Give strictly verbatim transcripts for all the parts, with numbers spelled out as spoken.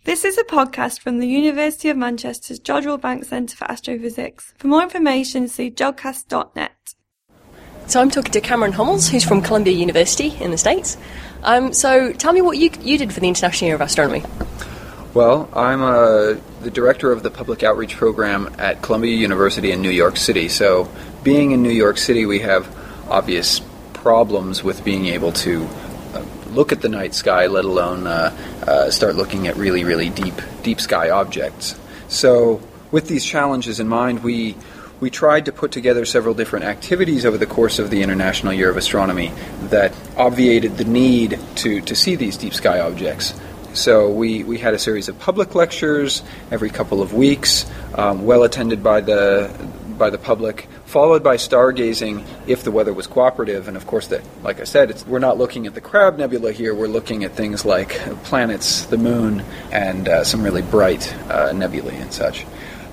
This is a podcast from the University of Manchester's Jodrell Bank Centre for Astrophysics. For more information, see jodcast dot net. So I'm talking to Cameron Hummels, who's from Columbia University in the States. Um, so tell me what you you did for the International Year of Astronomy. Well, I'm uh, the director of the Public Outreach Program at Columbia University in New York City. So being in New York City, we have obvious problems with being able to uh, look at the night sky, let alone uh, uh, start looking at really, really deep, deep sky objects. So with these challenges in mind, we we tried to put together several different activities over the course of the International Year of Astronomy that obviated the need to, to see these deep sky objects. So we, we had a series of public lectures every couple of weeks, um, well attended by the by the public, followed by stargazing if the weather was cooperative. And of course, that, like I said, it's, we're not looking at the Crab Nebula here. We're looking at things like planets, the moon, and uh, some really bright uh, nebulae and such.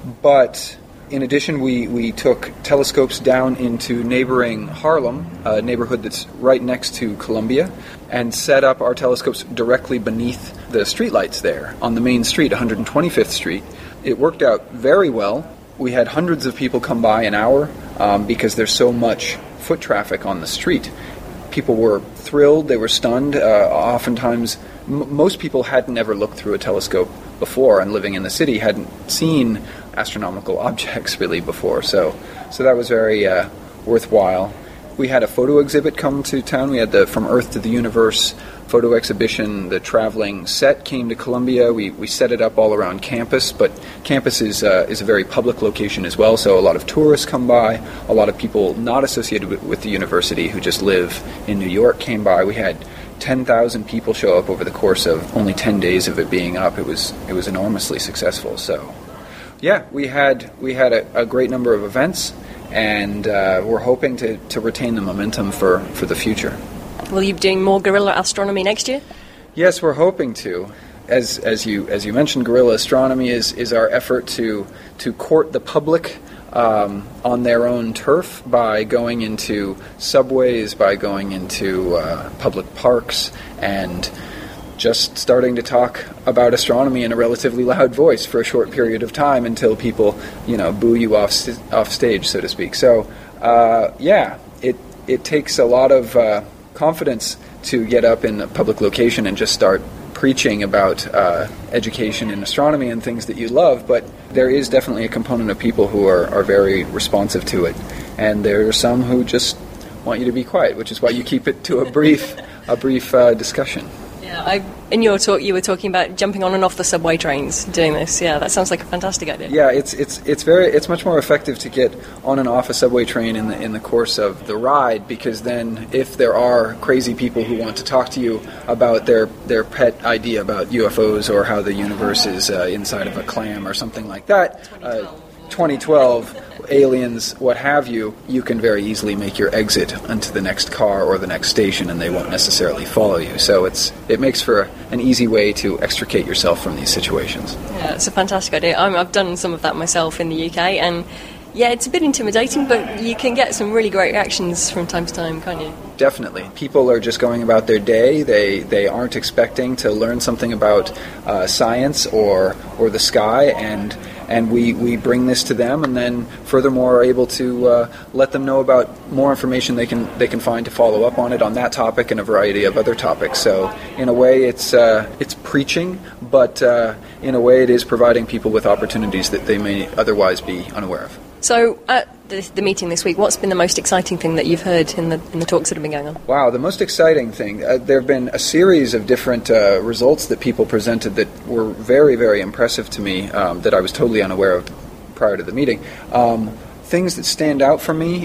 But in addition, we, we took telescopes down into neighboring Harlem, a neighborhood that's right next to Columbia, and set up our telescopes directly beneath the streetlights there on the main street, one hundred twenty-fifth Street. It worked out very well. We had hundreds of people come by an hour um, because there's so much foot traffic on the street. People were thrilled, they were stunned. Uh, oftentimes, m- most people hadn't ever looked through a telescope before, and living in the city hadn't seen astronomical objects really before. So, so that was very uh, worthwhile. We had a photo exhibit come to town. We had the From Earth to the Universe photo exhibition. The traveling set came to Columbia. We we set it up all around campus, but campus is uh, is a very public location as well, so a lot of tourists come by. A lot of people not associated with, with the university who just live in New York came by. We had ten thousand people show up over the course of only ten days of it being up. It was it was enormously successful. So, yeah, we had we had a, a great number of events, and uh, we're hoping to, to retain the momentum for, for the future. Will you be doing more guerrilla astronomy next year? Yes, we're hoping to. As as you as you mentioned, guerrilla astronomy is, is our effort to to court the public um, on their own turf by going into subways, by going into uh, public parks, and just starting to talk about astronomy in a relatively loud voice for a short period of time until people, you know, boo you off st- off stage, so to speak. So, uh, yeah, it it takes a lot of uh, confidence to get up in a public location and just start preaching about uh, education in astronomy and things that you love, but there is definitely a component of people who are, are very responsive to it, and there are some who just want you to be quiet, which is why you keep it to a brief a brief uh, discussion. Yeah, I, in your talk you were talking about jumping on and off the subway trains doing this. Yeah, that sounds like a fantastic idea. Yeah, it's it's it's very it's much more effective to get on and off a subway train in the in the course of the ride, because then if there are crazy people who want to talk to you about their their pet idea about U F Os or how the universe is uh, inside of a clam or something like that, uh, twenty twelve aliens, what have you, you can very easily make your exit onto the next car or the next station, and they won't necessarily follow you. So it's it makes for a, an easy way to extricate yourself from these situations. Yeah, it's a fantastic idea. I'm, I've done some of that myself in the U K, and yeah, it's a bit intimidating, but you can get some really great reactions from time to time, can't you? Definitely. People are just going about their day. They they aren't expecting to learn something about uh, science or or the sky, and and we, we bring this to them, and then furthermore are able to uh, let them know about more information they can they can find to follow up on it on that topic and a variety of other topics. So in a way, it's uh, it's preaching, but uh, in a way, it is providing people with opportunities that they may otherwise be unaware of. So at the, the meeting this week, what's been the most exciting thing that you've heard in the in the talks that have been going on? Wow, the most exciting thing. Uh, there have been a series of different uh, results that people presented that were very, very impressive to me, um, that I was totally unaware of prior to the meeting. Um, things that stand out for me,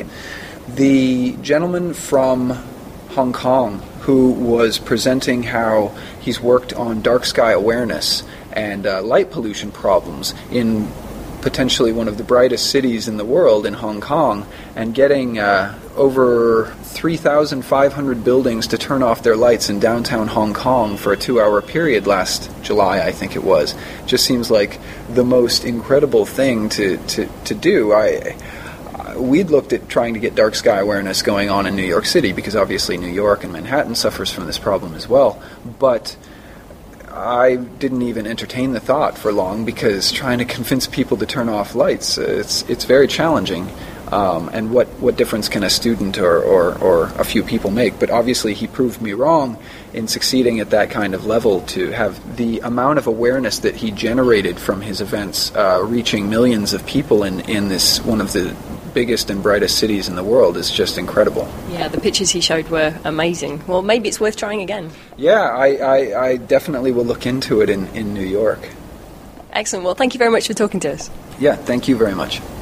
the gentleman from Hong Kong who was presenting how he's worked on dark sky awareness and uh, light pollution problems in potentially one of the brightest cities in the world in Hong Kong, and getting uh, over three thousand five hundred buildings to turn off their lights in downtown Hong Kong for a two-hour period last July, I think it was. Just seems like the most incredible thing to, to, to do. I, we'd looked at trying to get dark sky awareness going on in New York City, because obviously New York and Manhattan suffers from this problem as well. But I didn't even entertain the thought for long, because trying to convince people to turn off lights, it's it's very challenging. Um, and what, what difference can a student or, or, or a few people make? But obviously he proved me wrong in succeeding at that kind of level. To have the amount of awareness that he generated from his events uh, reaching millions of people in, in this one of the biggest and brightest cities in the world is just incredible. Yeah, the pictures he showed were amazing. Well, maybe it's worth trying again. Yeah, I, I, I definitely will look into it in, in New York. Excellent. Well, thank you very much for talking to us. Yeah, thank you very much.